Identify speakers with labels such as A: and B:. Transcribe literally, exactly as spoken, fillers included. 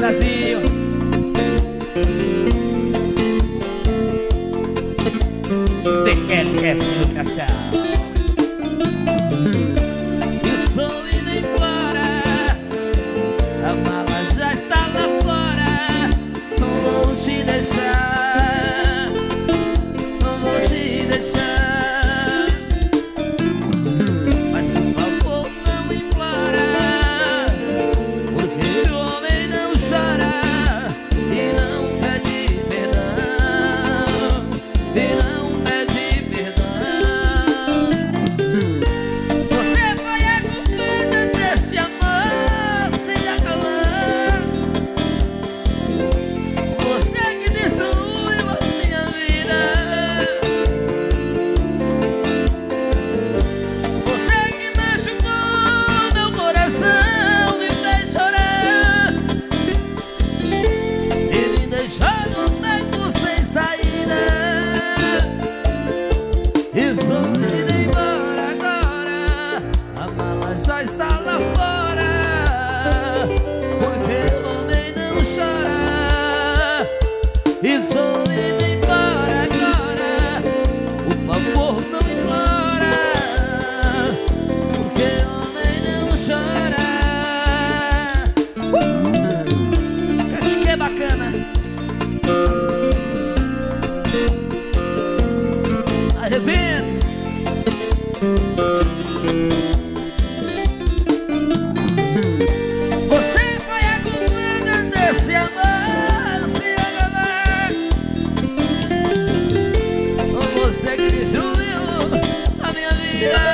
A: Brasil. D L S Iluminação. Estou indo embora, a mala já está lá fora. Não vou te deixar, não vou te deixar. Mas por favor não implora, porque o homem não chora e não pede perdão, e não pede perdão. Você foi a culpada desse amor sem acabar. Você que destruiu a minha vida, você que machucou meu coração, me fez chorar e me deixou num beco sem saída. Estou indo embora agora, a mala já está lá fora, porque o homem não chora. Estou indo embora agora, por favor não implora, porque o homem não chora. uh! Cante que é bacana. Arrebenta. Você foi a culpada desse amor se acabar. Você que destruiu a minha vida.